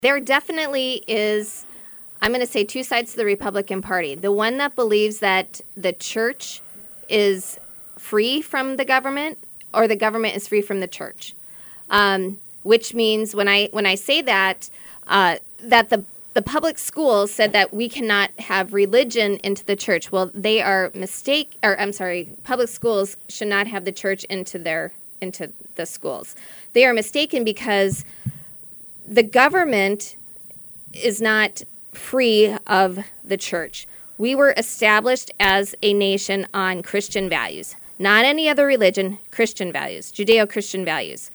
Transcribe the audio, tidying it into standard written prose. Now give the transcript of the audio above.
There definitely is, I'm going to say, two sides to the Republican Party. The one that believes that the church is free from the government, or the government is free from the church. Which means when I say that, that the public schools said that we cannot have religion into the church. Well, they are public schools should not have the church into the schools. They are mistaken because the government is not free of the church. We were established as a nation on Christian values, not any other religion, Christian values, Judeo-Christian values.